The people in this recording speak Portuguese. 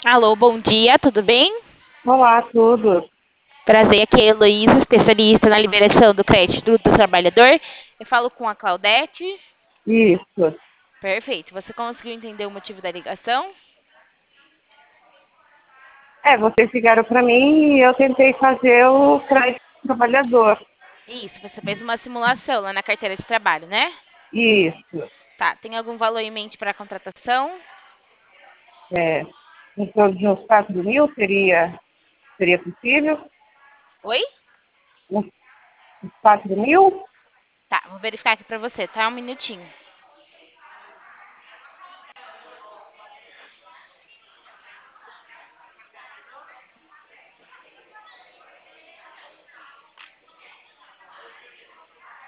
Alô, bom dia, tudo bem? Olá, tudo. Prazer, aqui é a Heloísa, especialista na liberação do crédito do trabalhador. Eu falo com a Claudete. Isso. Perfeito. Você conseguiu entender o motivo da ligação? Vocês ligaram para mim e eu tentei fazer o crédito do trabalhador. Isso, você fez uma simulação lá na carteira de trabalho, né? Isso. Tá, tem algum valor em mente para a contratação? É, em torno de uns 4.000 seria possível? Oi? Uns 4.000? Tá, vou verificar aqui para você, tá? Um minutinho.